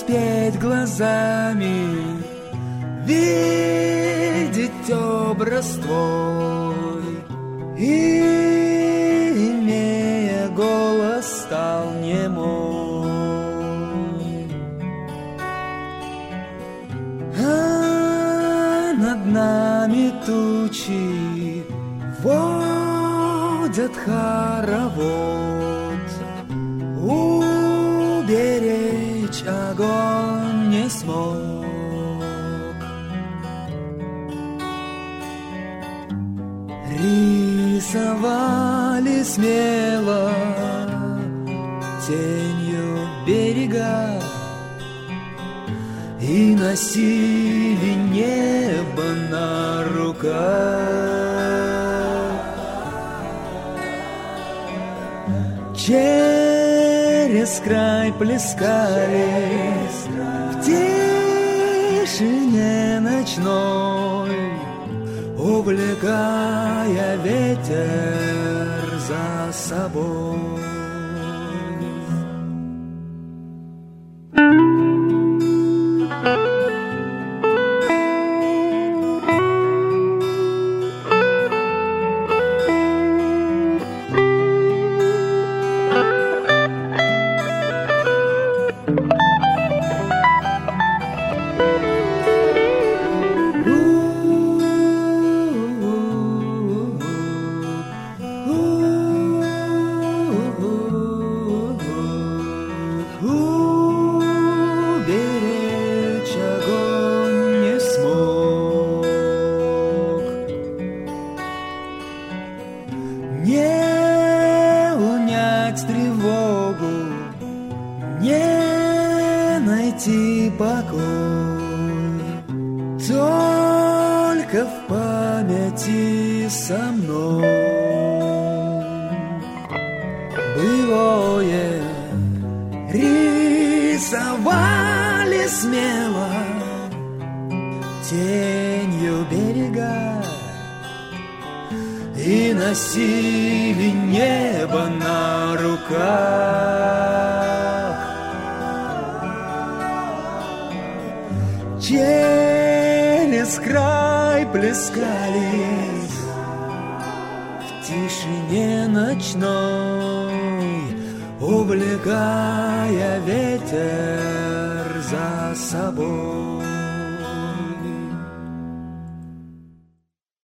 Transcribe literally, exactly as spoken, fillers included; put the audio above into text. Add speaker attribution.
Speaker 1: успеть глазами видеть образ твой, и, имея голос, стал немой. А над нами тучи водят хоровод, уберечь огонь не смог. Рисовали смело тенью берега и носили небо на руках. Через край плескались в тишине ночной, увлекая ветер за собой. Носили небо на руках. Через край плескались в тишине ночной, увлекая ветер за собой.